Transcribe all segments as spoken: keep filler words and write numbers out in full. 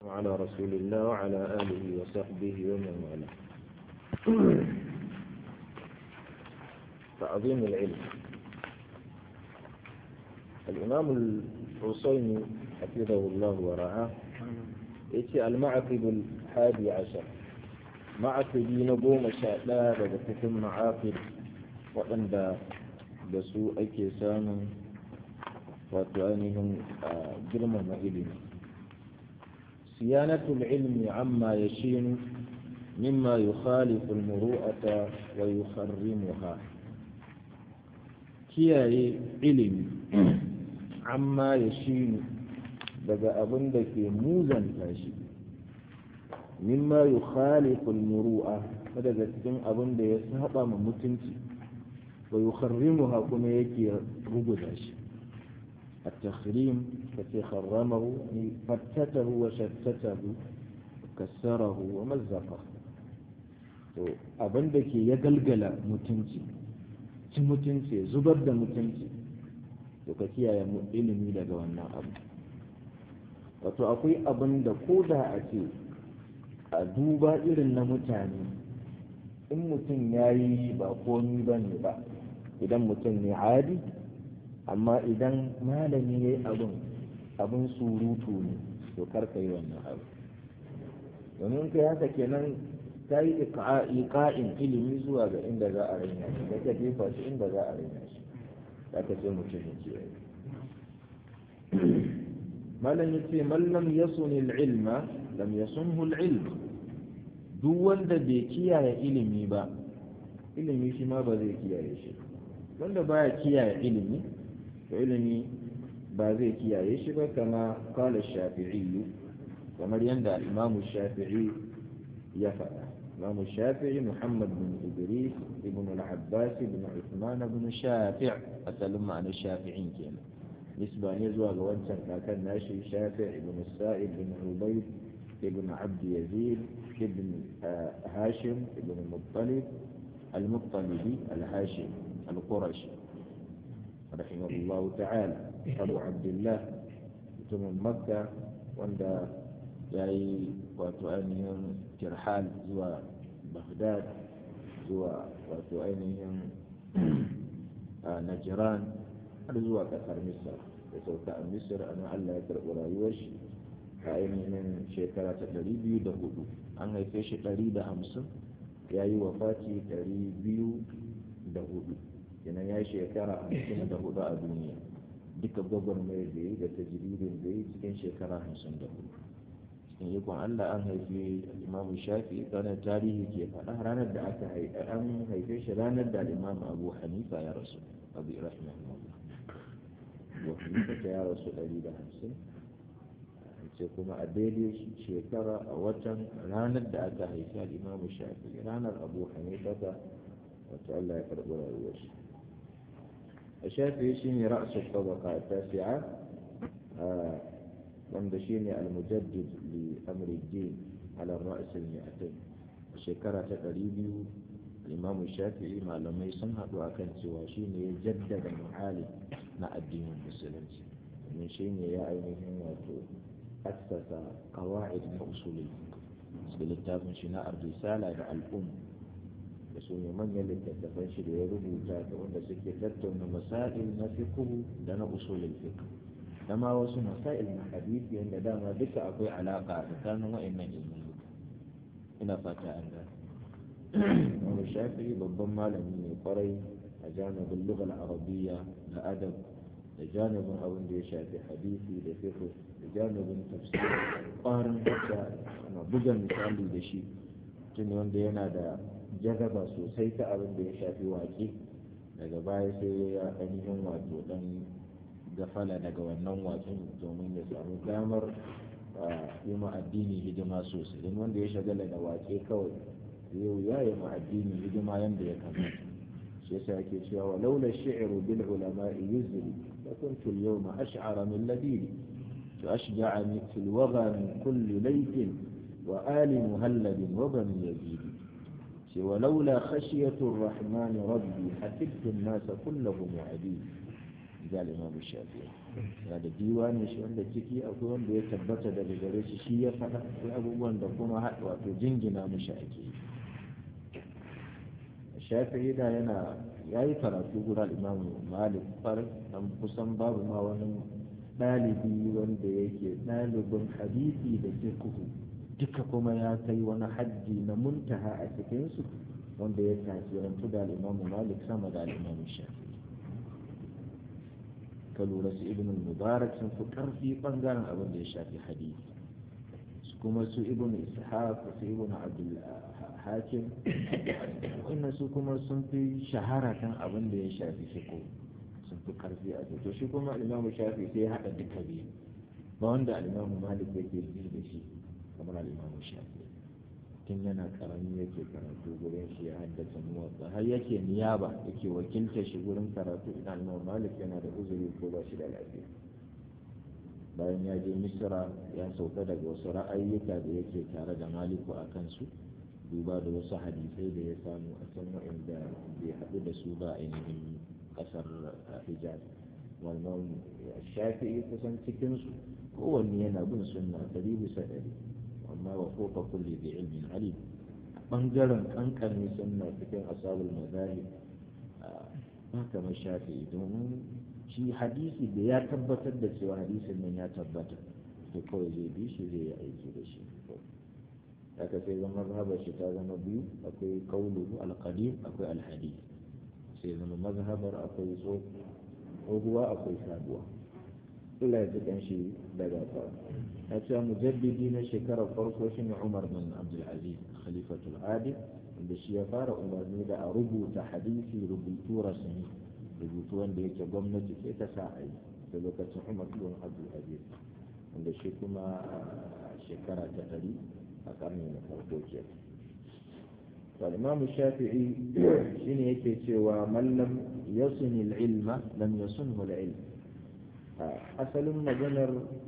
على رسول الله وعلى آله وصحبه ومن والاه. تعظيم العلم. الإمام الحسيني حفظه الله ورعاه يأتي المعقد الحادي عشر معقدي نقوم شاء بتتم معاقد وعند بسوء كيسان وتعانيهم جرم العلم. صيانة العلم عما يشين مما يخالف المروءة ويخرمها. kiyaye ilimi amma ya shi daga abin da ke muzanta shi mimma yukhaliful muru'a daga cikin abin da ya saba ma mutunci wa yukharrimuha kuma yake ruguza shi at-takhrim kace kharramahu fattatahu wa shattatahu kassarahu wa mazzaqahu. to abin da ke ya galgala mutunci cin mutunci zubar da mutunci to ka kiyaye ilimi daga wannan abu. wato akwai abin da ko da a ce a duba irin na mutane in mutum ya yi ba komi ba ne ba idan mutum ne adi, amma idan malami ya yi abin abin surutu ne to karka yi wannan abu. domin kai haka kenan ta yi iƙa'in ilimi zuwa ga inda za a raina shi da ka jefa shi inda za a raina shi da ka ce mutum ya ce malam ya ce mallam ya suni ilma lam ya sunhu ilm. duk wanda bai kiyaye ilimi ba ilimi shi ma ba zai kiyaye shi. wanda baya kiyaye ilimi to ilimi ba zai kiyaye shi ba, kama kala shafi'i kamar yadda imamu shafi'i ya faɗa. الإمام الشافعي محمد بن إدريس ابن العباس بن عثمان بن شافع أتلم عن الشافعين كنا نسبة نزوى غوانتا كان ناشي شافع ابن السائب بن عبيد ابن عبد يزيد ابن هاشم ابن المطلب المطلبي الهاشم القرشي رحمه الله تعالى أبو عبد الله ثم مكة وعند yayi wato ainihin kirhal zuwa baghdad zuwa wato ainihin najran har zuwa kasar misr da sauka a misr ana Allah ya karɓi rayuwar shi a ainihin shekara ta ɗari biyu da hudu. an haife shi ɗari da hamsin ya yi wafati ɗari biyu da hudu kenan ya yi shekara hamsin da hudu a duniya. duka gwagwarmayar da yi da tajridin da yi cikin shekara hamsin da hudu. in yi kwan Allah an haife imamu shafi ranar tarihi ke faɗa ranar da aka haife an haife shi ranar da imamu abu hanifa ya rasu abu rahimahullah. abu hanifa ta ya rasu ɗari da hamsin ce kuma a daidai shekara a watan ranar da aka haife imamu shafi ranar abu hanifa ta wata Allah ya karɓi rayuwar shi. a shafi shi ne ra'asul tabaka ta tasi'a wanda shi ne almujaddid li amri din ala ra'as al-mi'atayn. shekara ta ɗari biyu imamu shafi'i malamai sun haɗu akan cewa shi ne ya jaddada muhali na addinin musulunci domin shi ne ya ainihin wato assasa qawaid na usulul fiqh. littafin shi na ar-risala da al-um da su ne manyan littattafan shi da ya rubuta da wanda suke tattauna masail na fiqh da na usulul fiqh kama wasu masail na hadisi yadda dama duka akwai alaka tsakanin wa'annan ilmi. ina fata an ga wani shafi'i babban malami ne kwarai a janibin lughal arabiyya da adab da janibin abin da ya shafi hadisi da fiqh da janibin tafsir. kwarin haka ana buga misali da shi tun wanda yana da jazaba sosai ta abin da ya shafi waƙe daga baya sai ya ainihin wato dan gafala daga wannan waƙin domin ya samu damar yi ma addini hidima sosai. don wanda ya shagala da waƙe kawai yau ya yi ma addini hidima yadda ya kamata. shi yasa yake cewa wa laula shi'ru bil ulama'i yuzri la kuntu al-yawma ash'ara min ladini to ashja'ani fil waga min kulli laytin wa ali muhalladin wa bani yazid. shi wa laula khashiyatu ar-rahman rabbi hasibtu an-nasa kullahum adid ga Imam Shafi'i ya da diwani shi wanda ciki akwai wanda ya tabbata daga gare shi shi ya faɗa akwai abubuwan da kuma haɗa wato jingina mishi ake yi. Shafi'i da yana ya yi karatu guda Imam Malik far dan kusan babu ma wani ɗalibi wanda yake ɗalibin hadisi da fiqh duka kuma ya kai wani haddi na muntaha a cikinsu wanda ya tasirantu da Imam Malik sama da Imam Shafi'i. ka lura su ibn mubarak sun fi karfi bangaren abin da ya shafi hadisi kuma su ibn ishaq su ibn abdul hakim wannan su kuma sun fi shahara kan abin da ya shafi fiqh sun fi karfi a to shi kuma imam shafi sai ya hada duka biyu ba wanda al-imam malik yake ji da shi kamar al-imam shafi tun yana karami yake karatu gurin shi ya haddasa muwatsa har yake niyaba yake wakilta shi gurin karatu idan imam malik yana da uzuri ko ba shi da lafiya bayan ya je misra ya sauka daga wasu ra'ayyuka da yake tare da maliku a kansu duba da wasu hadisai da ya samu a can wa'inda bai haɗu da su ba ainihin ƙasar hijaz wannan shafi'i kusan cikinsu kowanne yana bin sunna ɗari bisa ɗari amma wa kofa kulli bi ilmin alim bangaren kankane sunna cikin asabul mazahib ba kamar shafi'i domin shi hadisi da ya tabbatar da cewa hadisin nan ya tabbata to kawai zai bi shi zai yi aiki da shi haka sai zama mazhabar shi ta zama biyu akwai kaulu alqadim akwai alhadith sai zama mazhabar akwai tsohuwa akwai sabuwa Allah ya ji kanshi daga ta ya ce mujaddidi na shekarar farko shi ne Umar bin Abdul Aziz khalifatul adil da shi ya fara umarni da a rubuta hadisi rubutu rasmi rubutu wanda yake gwamnati sai ta sa a yi da lokacin Umar bin Abdul Aziz wanda shi kuma shekara ta ɗari a ƙarni na farko ke Imam Shafi'i shine yake cewa man lam yasun al-ilma lam yasunhu al-ilm asalin maganar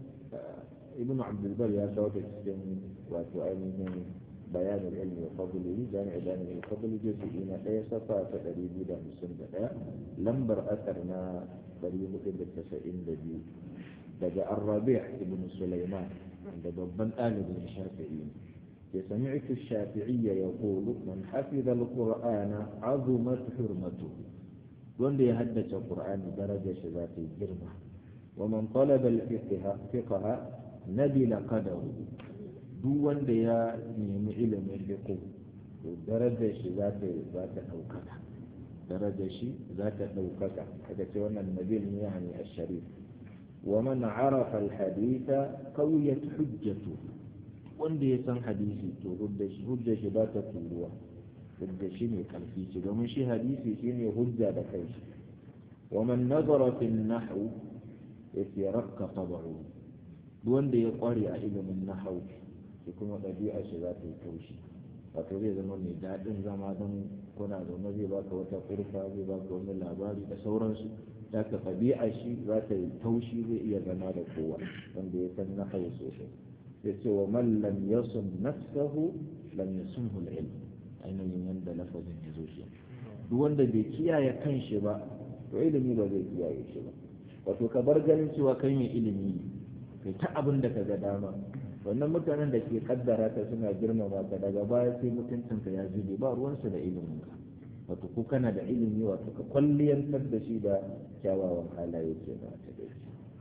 ibn abdulbar ya kawo ta cikin wato ainihin bayanin ilmi wa fadlihi jami'a bayanin ilmi fadli juz'i na ɗaya safa ta ɗari biyu da hamsin da ɗaya lambar asar na ɗari hudu da tasa'in da biyu daga arrabi' ibn sulaiman da babban ɗalibin shafi'i ya sami'tu shafi'iyya yaqulu man hafiza al-qur'ana azumat hurmatuhu wanda ya haddace qur'ani darajar shi za ta yi girma ومن طلب الفقه فقه نبل قدره duk wanda ya nemi ilimin fiqh to darajar shi za ta za ta daukaka darajar shi za ta daukaka kaga ce wannan nabil ne yani ash-sharif wa man arafa al-haditha qawiyat hujjatu wanda ya san hadisi to hujjar shi hujjar shi ba ta turuwa hujjar shi ne karfi shi domin shi hadisi shine hujja da kai wa man nazara fi an-nahw yake rakka tabaru duk wanda ya kware a ilimin nahau shi kuma ɗabi'a shi za ta yi taushi wato zai zama mai daɗin zama don kuna zaune zai baka wata kurfa zai baka wani labari da sauransu da ka ɗabi'a shi za ta yi taushi zai iya zama da kowa wanda ya san nahau sosai ya ce wa man lam yasun nafsahu lam yasunhu al-ilm ainihin yanda lafazin ya zo shi duk wanda bai kiyaye kanshi ba to ilimi ba zai kiyaye shi ba wato ka bar ganin cewa kai mai ilimi kai ta abin da ka ga dama wannan mutanen da ke kaddara ka suna girmama ka daga baya sai mutuncinka ya zube ba ruwansu da ilimin ka wato ko kana da ilimi wato ka kwalliyantar da shi da kyawawan halaye ke na ta dai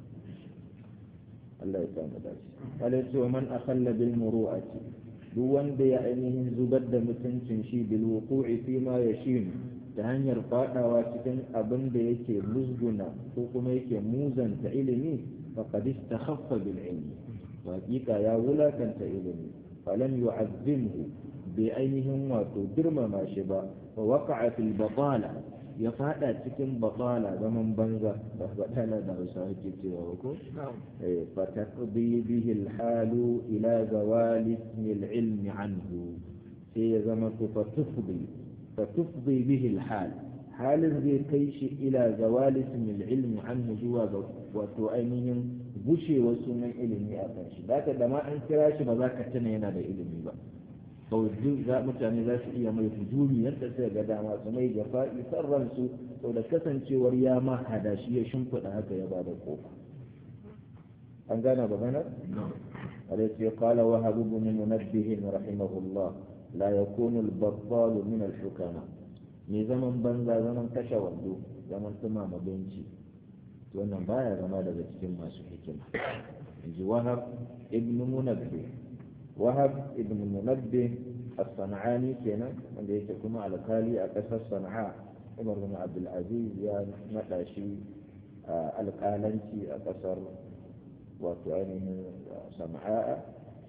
Allah ya samu dace Allah ya ce man akhalla bil muru'ati duk wanda ya ainihin zubar da mutuncin shi bil wuqu'i fi ma yashin ta hanyar fadawa cikin abin da yake musguna ko kuma yake muzanta ilimi faqad istakhaffa bil ilmi waqiqa ya wulakanta ilimi falam yu'azzimhu bi ainihin wato girmama shi ba wa waqa'a fil batala ya fada cikin batala zaman banza da batala da Hausa yake cewa ko eh fataqdi bihi al halu ila zawali al ilmi anhu sai ya zama fatufdi فتفضي به الحال حال زي كيش إلى زوال اسم العلم عنه جوا وتؤمنهم بشي وسمع علمي أفنش ذاك دما أن كراش بذاك تنين هذا علمي با kawai duk za mutane za su iya mai hujumi yadda sai ga dama su mai jafa'i san ransu sau da kasancewar ya ma hada shi ya shimfiɗa haka ya bada kofa an gane maganar alayhi qala wa habibu min munabbih rahimahullah la yakunu al-battal min al-hukama me zaman banza zaman kashe wando zaman tumama benci wannan baya zama daga cikin masu hikima inji wahab ibn munabbih wahab ibn munabbih as-san'ani kenan wanda yake kuma alkali a kasar sana'a umar bin abdul aziz ya nada shi alkalanci a kasar wato ainihin sana'a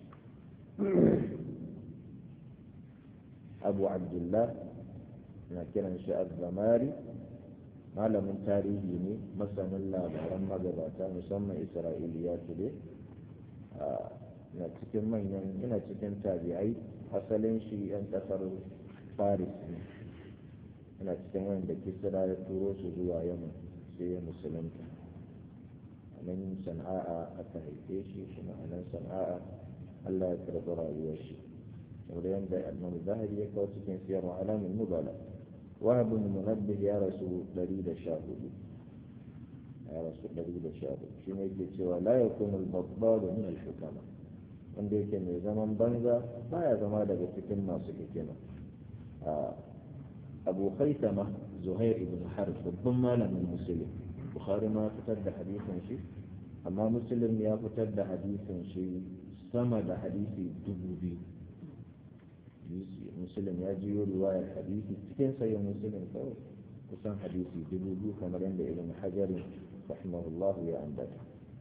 abu abdullah na kiran shi az-zamari malamin tarihi ne masanin labaran magabata musamman isra'iliya today na cikin manyan ina cikin tabi'ai asalin shi yan kasar faris ne ina cikin wanda kisra ya turo su zuwa yaman sai ya musulunta nan sana'a aka haife shi kuma a nan sana'a allah ya karɓi rayuwar shi saboda yadda annabi zahiri ya kawo cikin siyar wa alamin mubala وهب المنبه يا رسول دليل شاهد يا رسول دليل شاهد شنو يجي ولا يكون البطال من الحكماء wanda yake mai zaman banza baya zama daga cikin masu hikima abu khaitama zuhair ibn harb babban malamin musulun bukhari ma fitar da hadisin shi amma musulun ya fitar da hadisin shi sama da hadisi dubu biyu muslim ya jiyo riwayar hadisi cikin sayin muslim kawai kusan hadisi dubu biyu kamar yadda ibn hajar rahimahullah ya ambata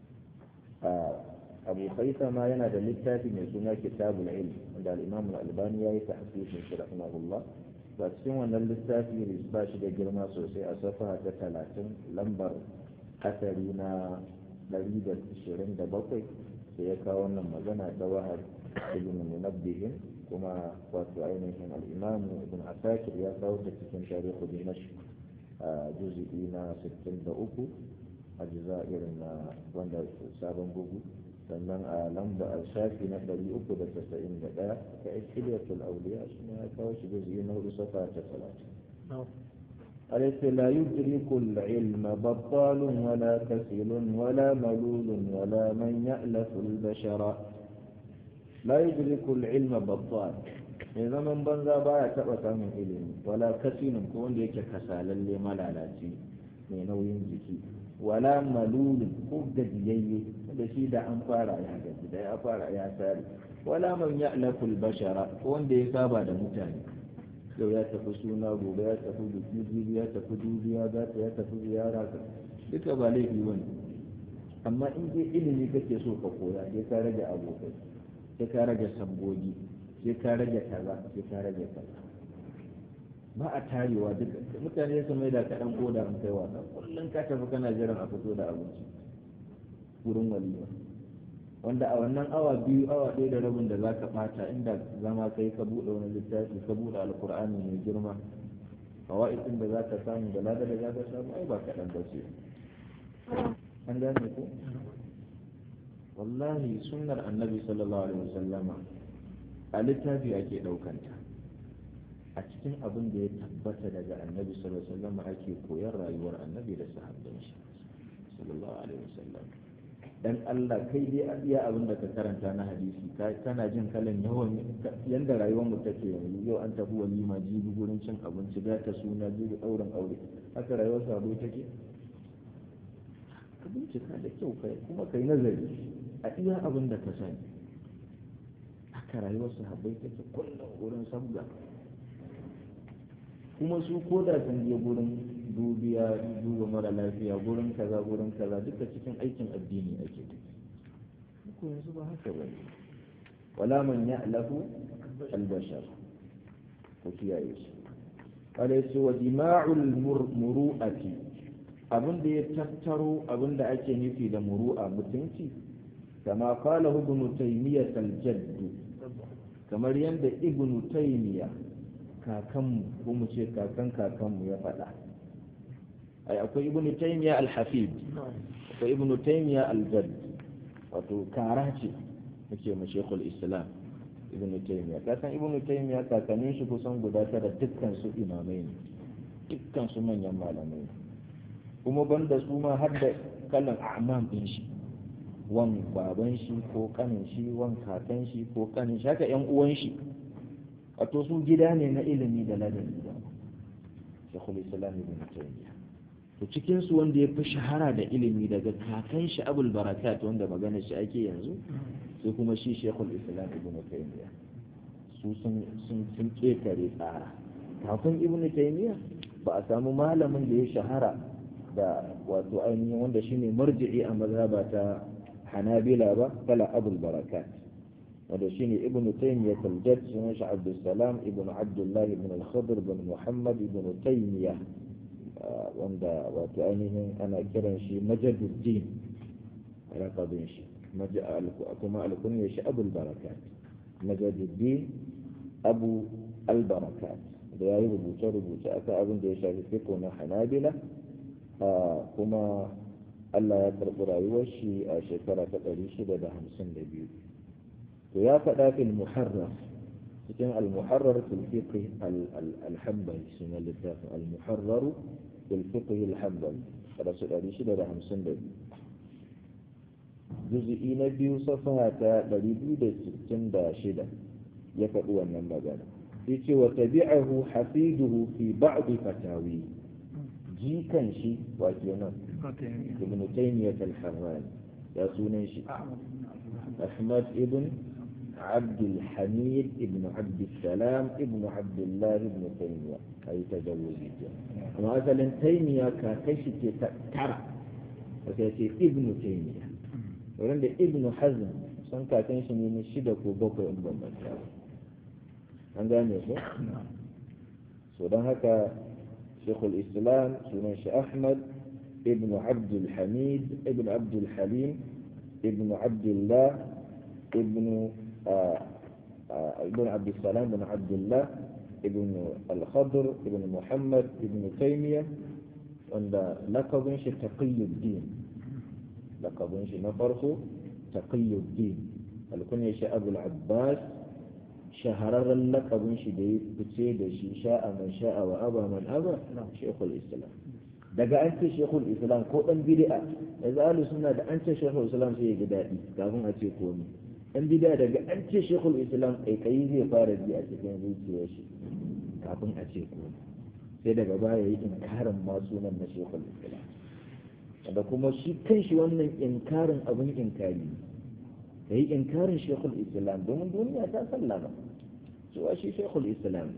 abu khaisama yana da littafi mai suna kitabul ilm wanda al-imam al-albani ya yi tahqiqin shi rahimahullah ba cikin wannan littafi ba shi da girma sosai a safa ta talatin lambar asari na ɗari da ashirin da bakwai sai ya kawo wannan magana ta wahab ibn munabbihin kuma wato ainihin al'imamu ibn asakir ya kawo ta cikin tarihu dimashq a juzi'i na sittin da uku a irin na wanda sabon bugu sannan a lamba a shafi na ɗari uku da tasa'in da ɗaya ta ikiliyatul auliya shi ne ya kawo shi juzi'i na hudu safa ta talatin أليس لا يدرك العلم بطال ولا كسل ولا ملول ولا من يألف البشر لا يدرك العلم بطال إذا من بنزا بايا تبقى من علم ولا كسل كون ديك كسالا لما لالاتي من نوين جكي ولا ملول كوب دجيي بشي دا أنفارا يا جدي دا أنفارا يا ساري ولا من يألف البشر كون ديك سابا دا متاني yau ya tafi suna gobe ya tafi biki jibi ya tafi dubiya za ta ya tafi ziyara ka duka ba laifi wani amma in dai ilimi kake so ka koya sai ka rage abokai sai ka rage sabbogi sai ka rage kaza sai ka rage kaza ba a tarewa duka mutane su mai da kaɗan koda an kai wasa kullum ka tafi kana jiran a fito da abinci wurin walima wanda a wannan awa biyu awa ɗaya da rabin da za ka ɓata inda zama kai ka buɗe wani littafi ka buɗe alkur'ani mai girma fawa'idin da za ka samu da lada da za ka samu ai ba kaɗan ba ce an gane ko wallahi sunnar annabi sallallahu alaihi wasallama a littafi ake ɗaukanta a cikin abin da ya tabbata daga annabi sallallahu alaihi wasallama ake koyar rayuwar annabi da sahabban shi sallallahu alaihi wasallam dan Allah kai dai iya abin da ka karanta na hadisi kana jin kalan yawan yanda rayuwar mu take yanzu yau an tafi walima jibi gurin cin abinci ga ta suna jibi ɗaurin aure haka rayuwar sabo take ka bincika da kyau kai kuma kai nazari a iya abin da ka sani haka rayuwar sahabbai take kullum gurin sabga kuma su ko da sun je gurin dubiya duba mara lafiya gurin kaza gurin kaza duka cikin aikin addini ake tafi ko yanzu ba haka ba wala man ya'lafu al-bashar ko kiyaye shi alaysa wa dima'ul muru'ati abin da ya tattaro abin da ake nufi da muru'a mutunci kama qala ibn taymiyyah al-jadd kamar yanda ibn taymiyyah kakanmu ko mu ce kakan kakanmu ya faɗa ai akwai ibn taymiya al-hafid akwai ibn taymiya al-jadd wato kara ce muke mu shaykhul islam ibn taymiya kasan ibn taymiya kakannin shi kusan guda tara dukkan su imamai ne dukkan su manyan malamai ne kuma banda su ma har da kalan a'mam din shi wan baban shi ko kanin shi wan kakan shi ko kanin shi haka yan uwan shi wato su gida ne na ilimi da ladabi da shekul islam ibn taymiya to cikin su wanda ya fi shahara da ilimi daga kakan shi abul barakat wanda magana shi ake yanzu sai kuma shi shekul islam ibn taymiya su sun sun sun ketare tsara kafin ibn taymiya ba a samu malamin da ya shahara da wato ainihin wanda shine marji'i a mazhaba ta hanabila ba kala abul barakat wanda shine ibn taymiya al-jadd sunan shi abdul salam ibn abdullah ibn al-khadr ibn muhammad ibn taymiya wanda wato ainihin ana kiran shi majaduddin raqabin shi kuma alkunya shi abul barakat majaduddin abu al-barakat da yayi rubuce rubuce akan abin da ya shafi fiqh na hanabila kuma Allah ya karɓi rayuwar shi a shekara ta ɗari shida da hamsin da biyu to ya faɗa fil muharrar cikin al-muharrar fil fiqh al-hanbali sunan littafin al-muharrar fil fiqh al-hanbali kada su ɗari shida da hamsin da biyu juz'i na biyu safaha ta ɗari biyu da sittin da shida ya faɗi wannan magana sai ce wa tabi'ahu hafiduhu fi ba'd fatawi jikan shi wa kenan ibn taymiyyah al-harrani ya sunan shi ahmad ibn عبد الحميد ابن عبد السلام ابن عبد الله ابن تيمية أي تجوز كما مثلا تيمية كاكشي ترى وكيتي ابن تيمية ولند ابن حزم سن كاكشي من الشدة وبوكو ابن مكة عندنا يسوع سودان هكا شيخ الإسلام سنن أحمد ابن عبد الحميد ابن عبد الحليم ابن عبد الله ابن آه آه ابن عبد السلام بن عبد الله ابن الخضر ابن محمد ابن تيمية عند لقب شي تقي الدين لقب شي نفرخ تقي الدين الكنية شي أبو العباس شهرر لقب شي دي بتسيد شي شاء من شاء وأبى من أبى شيخ الإسلام daga an ce shekul islam ko dan bid'a yanzu ahlus sunna da an ce shekul islam sai ya ji daɗi kafin a ce komai dan bid'a daga an ce shekul islam kai kai zai fara ji a cikin zuciyar shi kafin a ce komai sai daga baya yi inkarin ma sunan na shekul islam da kuma shi kanshi wannan inkarin abin inkari da yi inkarin shekul islam domin duniya ta sallama cewa shi shekul islam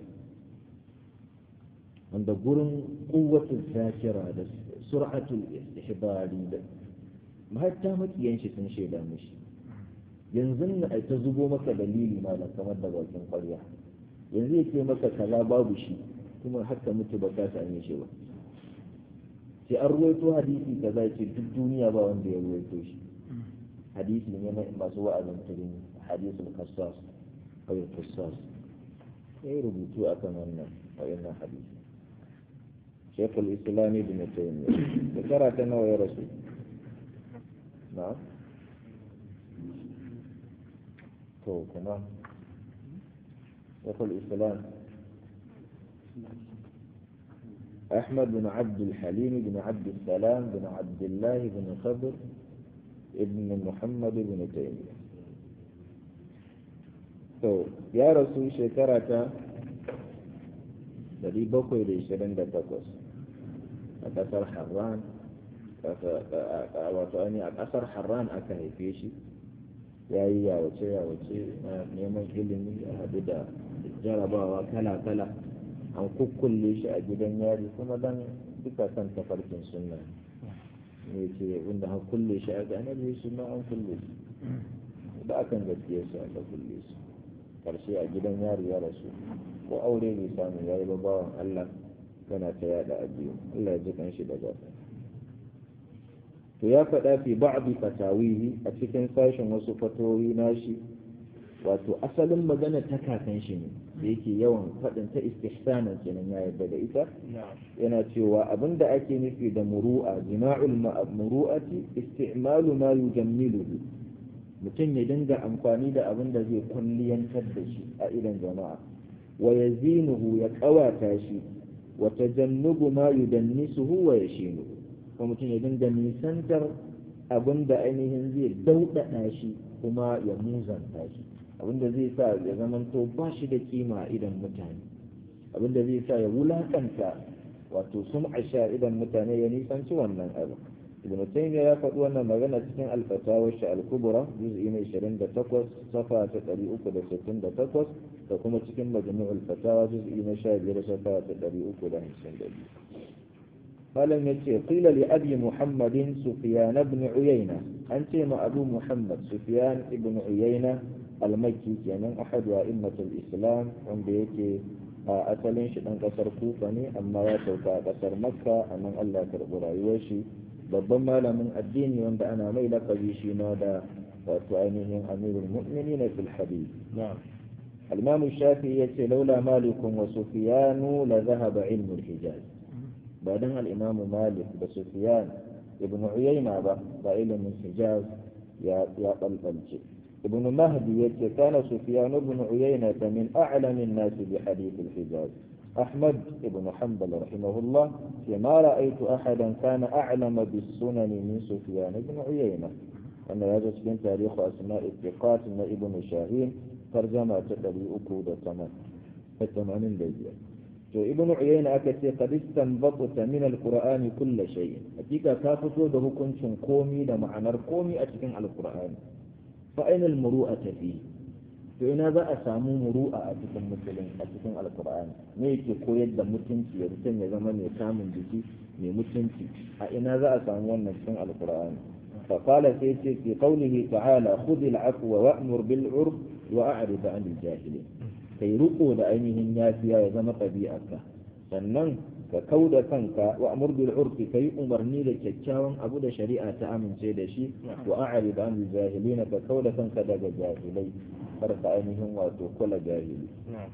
wanda gurin kuwatul zakira da sur'atul istihbari da hatta makiyan shi sun shaida mishi yanzu na ta zubo maka dalili malam kamar da bakin ƙwarya yanzu yake maka kaza babu shi kuma haka mutu ba ka same shi ba sai an ruwaito hadisi kaza ce duk duniya ba wanda ya ruwaito shi hadisi ne na masu wa'azin turin hadisul qassas ko qassas sai rubutu akan wannan wayannan hadisi شيخ الإسلام ابن تيمية ذكرت أنه يا رسول نعم تو كمان شيخ الإسلام أحمد بن عبد الحليم بن عبد السلام بن عبد الله بن خضر ابن محمد بن تيمية تو يا رسول شكرت dari bakwai da ishirin da takwas a ƙasar harran wato ani a ƙasar harran aka haife shi ya yi yawace yawace na neman ilimi a haɗu da jarabawa kala-kala an kukkulle shi a gidan yari kuma dan duka kan tafarkin sunna ne ce wanda an kulle shi a ganar da sunna an kulle shi da akan gaskiya su aka kulle su karshe a gidan yari ya rasu ko aure bai samu ya yi babawan Allah yana ta yada a biyu Allah ya ji kan shi daga to ya faɗa fi ba'di fatawihi a cikin sashen wasu fatowi nashi wato asalin magana ta kakan shi ne da yake yawan faɗin ta istihsanan kenan ya yarda da ita yana cewa abinda ake nufi da muru'a jima'ul muru'ati isti'malu ma yujammiluhu mutum ya dinga amfani da abin da zai kulliyantar da shi a idan jama'a wa yazinuhu ya kawata shi wa tajannubu ma yudannisuhu wa yashinu kuma mutum ya dinga nisantar abin da ainihin zai daudada shi kuma ya muzanta shi abin da zai sa ya zamanto ba shi da kima idan mutane abin da zai sa ya wulakanta wato sun asha idan mutane ya nisanci wannan abu ibn taymiya ya faɗi wannan magana cikin al-fatawa shi al-kubra juz'i na ishirin da takwas safa ta ɗari uku da sittin da takwas da kuma cikin majmu'ul fatawa juz'i na sha biyar safa ta ɗari uku da hamsin da biyu malam yace qila li abi muhammadin sufyan ibn uyayna an ce ma abu muhammad sufyan ibn uyayna al-makki kenan ahadu a'immatul islam wanda yake a asalin shi dan kasar kufa ne amma ya sauka a kasar makka a nan Allah ya karɓi rayuwar shi babban malamin addini wanda ana mai lakabi shi ma da wato ainihin amirul mu'minin fil hadith na'am al-imam shafi'i yace laula malikun wa sufyanu la dhahaba ilmu al-hijaz ba dan al-imam malik da sufyan ibn uyayna ba ba ilmin hijaz ya ya balbalce ابن مهدي كان سفيان بن عيينة من أعلم الناس بحديث الحجاز أحمد بن حنبل رحمه الله فيما رأيت أحدا كان أعلم بالسنن من سفيان بن عيينة أن هذا من تاريخ أسماء الثقات من ابن شاهين ترجمة تدري أكود الثمانين دجية ابن عيينة أكتي قد استنبطت من القرآن كل شيء أتيك كافتو ده كنت قومي ده معنى قومي أتكن على القرآن فأين المروءة فيه فإن هذا أسامو مروءة أتكن مسلم أتكن على القرآن ميكي قويد دا متنسي يرسل زمان يسامن بكي مي متنسي فإن هذا أسامو نفسن على القرآن فقال سيتي في قوله تعالى خذ العفو وأمر بالعرف وأعرض عن الجاهلين كي رقوا لأينهم يافيا يزم طبيعك sannan ka kauda kanka wa amur bil urfi kai umarni da kyakkyawan abu da shari'a ta amince da shi wa a'rid an jahilin ka kauda kanka daga jahilai kar ka ainihin wato kula jahili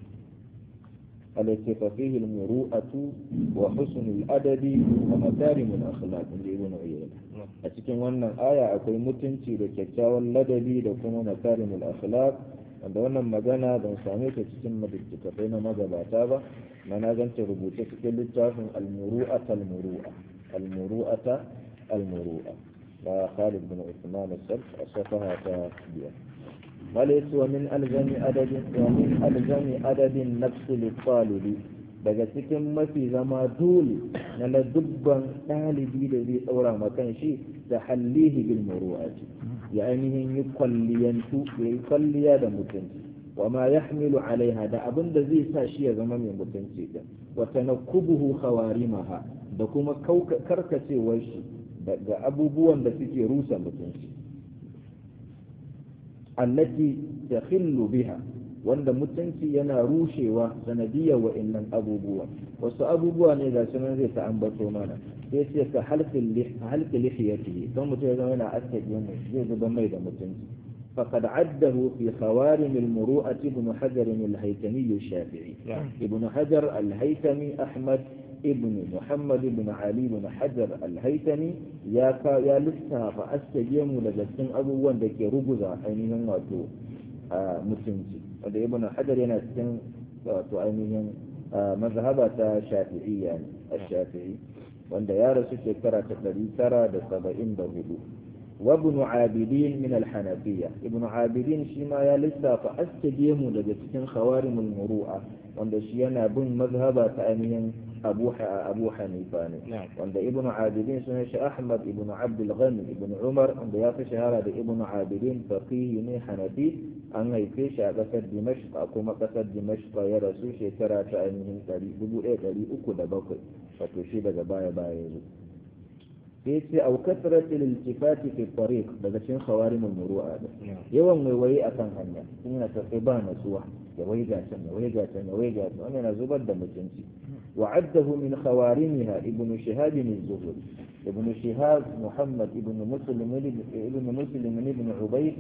alaysa fa fihi al muru'atu wa husn al adabi wa makarim al akhlaq inda ibn uyayna a cikin wannan aya akwai mutunci da kyakkyawan ladabi da kuma makarim al akhlaq wanda wannan magana ban same ta cikin madaddakafai na magabata ba mana ganta rubuce cikin littafin al-muru'ata al-muru'a al-muru'ata al-muru'a da Khalid bin Uthman al-Sabt as-safaha ta biyar malaysa wa min alzami adadin wa min alzami adadin nafs li-talibi daga cikin mafi zama dole na ladubban ɗalibi da zai tsaura makan shi da hallihi bil muru'ati ya ainihin yi kwalliyantu ya yi kwalliya da mutunci wa ma yahmilu alaiha da abin da zai sa shi ya zama mai mutunci din wa tanakkubuhu khawarimaha da kuma karkacewar shi daga abubuwan da suke rusa mutunci allati takhillu biha wanda mutunci yana rushewa sanadiyar wa'annan abubuwa wasu abubuwa ne ga sunan zai ta ambato mana sai ce ka halqil lihiyatihi don mutum ya zama yana aske mu zai zuba mai da mutunci faqad addahu fi khawarim al-muru'ati ibn hajar al-haytami al-shafi'i ibn hajar al-haytami ahmad ibn muhammad ibn ali ibn hajar al-haytami ya ka ya lissafa aske mu daga cikin abubuwan da ke ruguza ainihin wato mutunci wanda ibn hajar yana cikin wato ainihin mazhaba ta shafi'iyya al-shafi'i wanda ya rasu shekara ta ɗari tara da saba'in da hudu wa ibn abidin min al-hanafiyya ibn abidin shi ma ya lissafa aske gemu daga cikin khawarimul muru'a wanda shi yana bin mazhaba ta ainihin abu abu hanifa ne wanda ibn abidin sunan shi ahmad ibn abd al-ghani ibn umar wanda ya fi shahara da ibn abidin faqih ne hanafi an haife shi a kasar dimashq a kuma kasar dimashq ya rasu shekara ta ainihin dubu ɗaya ɗari uku da bakwai wato shi daga baya baya yanzu sai ce au kasrat al-iltifati fi tariq daga cikin khawarim al-muru'a yawan waiwaye akan hanya sun yana tafi ba nasuwa ya waiga can ya waiga can ya waiga can wannan yana zubar da mutunci wa'addahu min khawarimha ibn shihab az-zuhri ibn shihab muhammad ibn muslim ibn muslim ibn ubayd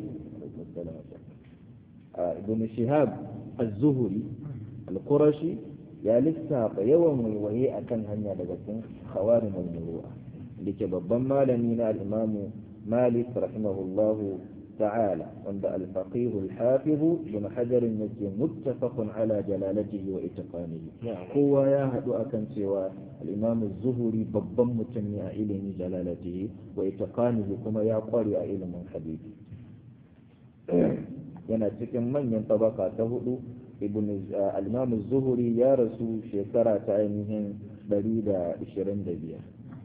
ibn shihab az-zuhri al-qurashi ya lissafa yawan waiwaye akan hanya daga cikin khawarim al-muru'a dake babban malami na al-imam Malik rahimahullahu تعالى عند الفقيه الحافظ بن حجر النجي متفق على جلالته وإتقانه هو يا هدو أكن سوى الإمام الزهري ببم متنع إلم جلالته وإتقانه كما يقال علم حديث yana cikin manyan tabaka ta hudu ibn al-imam az-zuhri ya rasu shekara ta ainihin ɗari da ishirin da biyar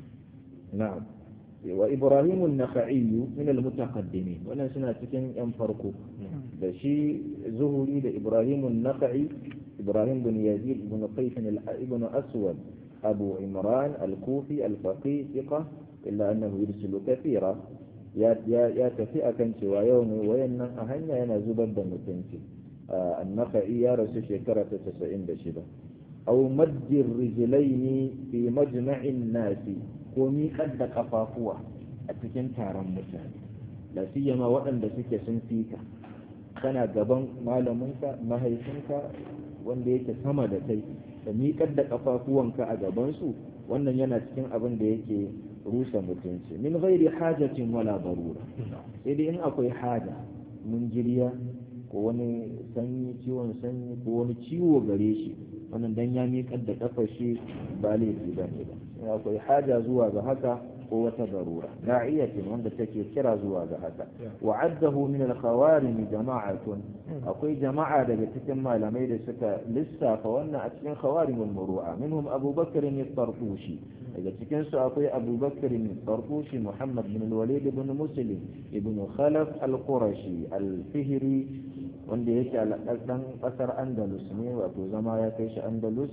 na'am wa ibrahim an-nakhai min al-mutaqaddimin wannan suna cikin yan farko da shi zuhuri da ibrahim an-nakhai ibrahim bin yazid ibn qais ibn aswad abu imran al-kufi al-faqih thiqa illa annahu yursilu kathira ya ya tafi akan cewa yau mai wayannan a hanya yana zubar da mutunci an-nakhai ya rasu shekara ta casa'in da shida aw maddi rijlaini fi majma'in nasi ko miƙar da ƙafafuwa a cikin taron mutane la siyama waɗanda suke sun fika kana gaban malaminka mahaifinka wanda yake sama da kai da miƙar da ƙafafuwanka a gabansu wannan yana cikin abin da yake rusa mutunci min ghairi hajatin wala darura sai dai in akwai haja mun jiriya ko wani sanyi ciwon sanyi ko wani ciwo gare shi wannan dan ya miƙar da ƙafar shi ba laifi ba ne ba akwai haja zuwa ga haka ko wata darura da'iyatin wanda take kira zuwa ga haka wa'addahu min al-khawarim jama'atun akwai jama'a daga cikin malamai da suka lissafa wannan a cikin khawarim al-muru'a minhum Abu Bakr al-Tartushi daga cikin su akwai Abu Bakr al-Tartushi Muhammad bin al-Walid ibn Muslim ibn Khalaf al-Qurashi al-Fihri wanda yake a ɗan ƙasar Andalus ne wato zama ya kai shi Andalus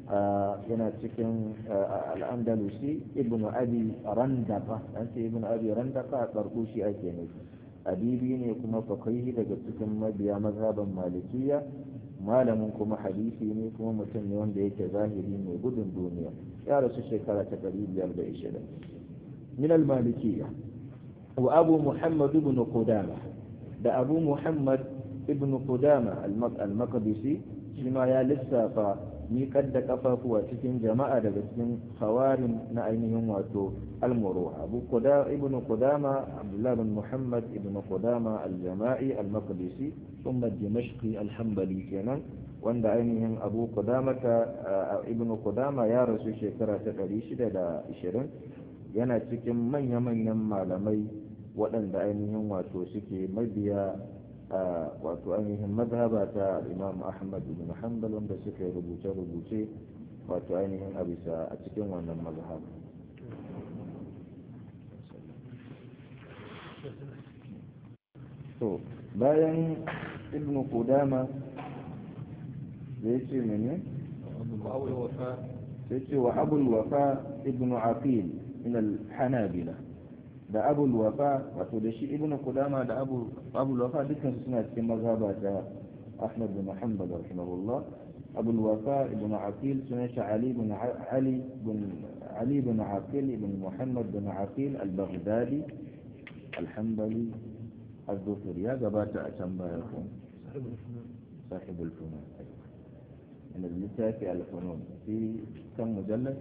yana cikin al'andalusi ibn abi randaka an ce ibn abi randaka a karkushi ake ne adibi ne kuma fakihi daga cikin mabiya mazhaban malikiya malamin kuma hadisi ne kuma mutum ne wanda yake zahiri mai gudun duniya ya rasu shekara ta ɗari biyar da ishirin min al-malikiyya wa abu muhammad ibn qudama da abu muhammad ibn qudama al-maqdisi shi ma ya lissafa miƙar da ƙafafuwa cikin jama'a daga cikin hawarin na ainihin wato almuru abu ibn qudama abdullah bin muhammad ibn qudama al-jama'i al-maqdisi thumma dimashqi al-hanbali kenan wanda ainihin abu qudama ta ibn qudama ya rasu shekara ta ɗari shida da ishirin yana cikin manya-manyan malamai waɗanda ainihin wato suke mabiya wato ainihin mazhaba ta imam ahmad ibn hanbal wanda suka rubuce-rubuce wato ainihin abisa a cikin wannan mazhaba to bayan ibn qudama zai ce mene sai ce wa abul wafa ibn aqil min al-hanabila da abul wafa wato da shi ibnu qudama da abu abul wafa dukkan suna cikin mazhaba ta ahmad bin hanbal rahimahullah abul wafa ibn aqil sunan shi ali ibn ali bin ali ibn aqil ibn muhammad bin aqil al-baghdadi al-hanbali al-dhufri ya gabata a can baya ko sahibul funun من اللتافي الفنون في كم مجلد؟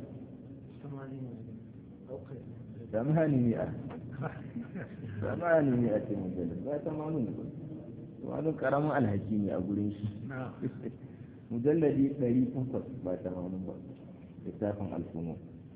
ثمانمائة ثمانمائة مجلد لا ثمانون ثمانون كرام الحكيمي أقول إيش مجلد ثري فقط لا ثمانون لتافي الفنون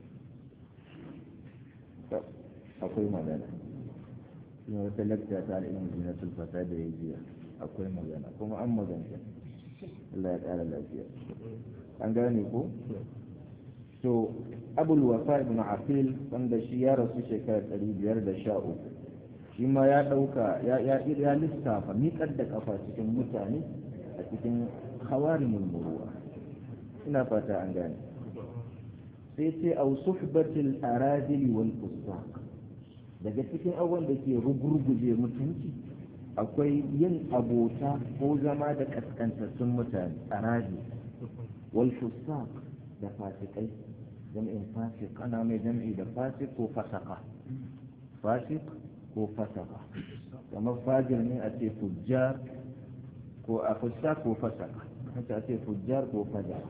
أقول ماذا ina wata lakta ta al'ilmin jinatul fasada ya jiya akwai magana kuma an maganta Allah ya ƙara lafiya an gane ko to abul wafa ibn aqil wanda shi ya rasu shekara ɗari biyar da sha uku shi ma ya ɗauka ya ya lissafa miƙar da kafa cikin mutane a cikin hawarimul muruwa ina fata an gane sai ce au suhbatil aradil wal fusaq daga cikin abubuwan da ke rugurguje mutunci akwai yin abota ko zama da kaskantattun mutane a raji wal fusaq da fasikai jam'in fasik ana mai jam'i da fasik ko fasaka fasik ko fasaka kamar fajir ne a ce fujjar ko a fusaq ko fasaka haka a ce fujjar ko fajara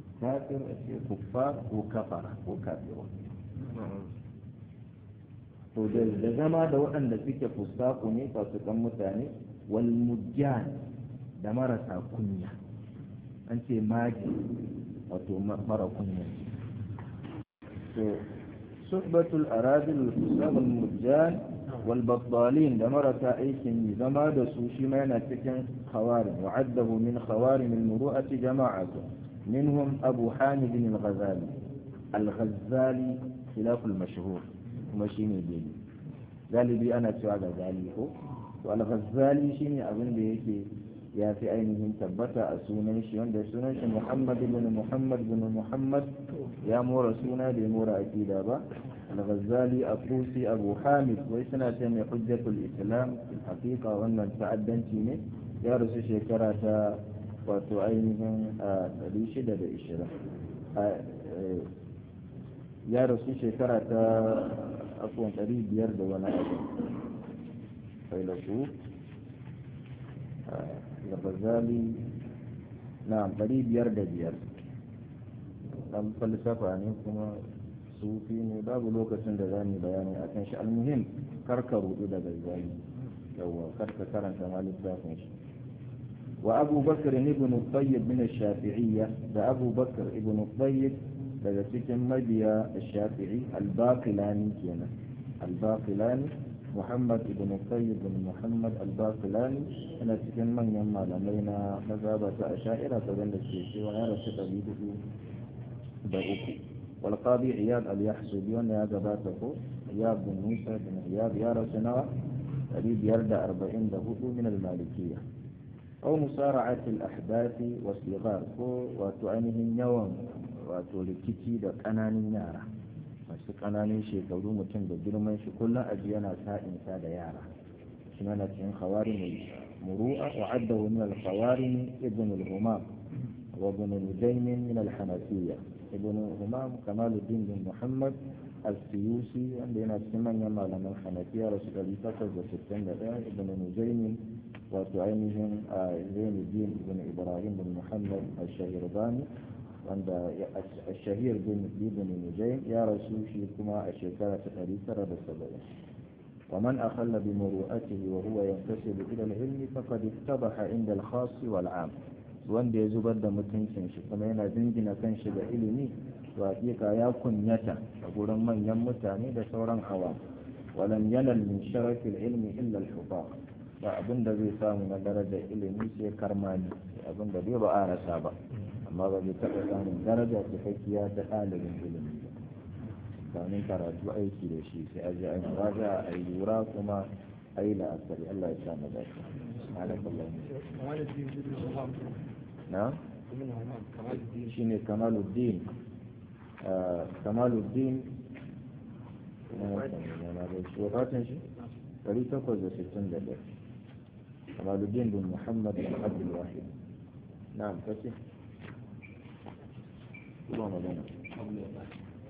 fasir a ce kuffar ko kafara ko kafirun to da zama da waɗanda suke fusaku ne fasikan mutane wal mujjan da marasa kunya an ce maji wato mara kunya to suhbatul aradil fusaq al mujjan wal battalin da marasa aikin zama da su shi ma yana cikin khawarim wa'addahu min khawarim al muru'ati jama'atu minhum abu hamid al ghazali al ghazali khilaf al mashhur kuma shine dai galibi ana cewa ghazali ko to al ghazali shine abin da yake ya fi ainihin tabbata a sunan shi wanda sunan shi Muhammad ibn Muhammad ibn Muhammad ya mora suna da mora aqida ba al-Ghazali Abusi Abu Hamid wai suna ce mai hujjatul Islam hakika wannan ta'addanci ne ya rasu shekara ta wato ainihin ɗari shida da ishirin ya rasu shekara ta afuwan ɗari biyar da wani abu failasu al-Ghazali na ɗari biyar da biyar ɗan falsafa ne kuma sufi ne babu lokacin da za mu bayani a kan shi almuhim karka rudu da Ghazali yawwa karka karanta ma littafin shi wa Abu Bakr ibn Tayyib min ash-Shafi'iyya da Abu Bakr ibn Tayyib daga cikin mabiya ash-Shafi'i al-Baqilani kenan al-Baqilani Muhammad ibn Tayyib ibn Muhammad al-Baqilani yana cikin manyan malamai na mazhaba ta Ash'ari ta wanda ke cewa ya rasu ɗari hudu da uku wal qadi Iyad al-Yahsubi wanda ya gabata ko Iyad bin Musa bin Iyad ya rasu nawa ɗari biyar da arba'in da hudu min al-Malikiyya aw musara'at al-ahdath wa sighar ko wato ainihin yawan wato rikici da ƙananan yara masu ƙananan shekaru mutum da girman shi kullum aji yana sa'insa da yara shi mana cikin khawarim muru'a wa addahu min al-khawarim ibn al-humam wa ibn nujaym min al-hanafiyya ibn al-humam kamaluddin bin muhammad al-siyusi wanda yana cikin manyan malaman hanafiya rasu ɗari takwas da sittin da ɗaya ibn nujaym wato ainihin zainuddin ibn ibrahim bin muhammad al-shahirbani wanda الشهير بن بن نجيم يا رسول كما الشيكارة تقريبا بالسبعين ومن أخل بمروءته وهو ينتسب إلى العلم فقد اتضح عند الخاص والعام wanda ya zubar da mutuncin shi kuma yana dingina kan shi da ilimi to hakika ya kunyata a gurin manyan mutane da sauran hawa walam yanal min sharafil ilmi illa al-hufa ba abin da zai samu na darajar ilimi sai karmani abin da bai ba a rasa ba amma ba zai taɓa samun daraja cikakkiya ta ɗalibin ilimi ba kamin karatu aiki da shi sai aje a raja a yi lura kuma a yi la'akari Allah ya sa maza shi na shi ne kamaluddin kamaluddin wafatin shi ɗari takwas da sittin da ɗaya kamaluddin bin muhammad bin abdul wahid na'am kace اللهم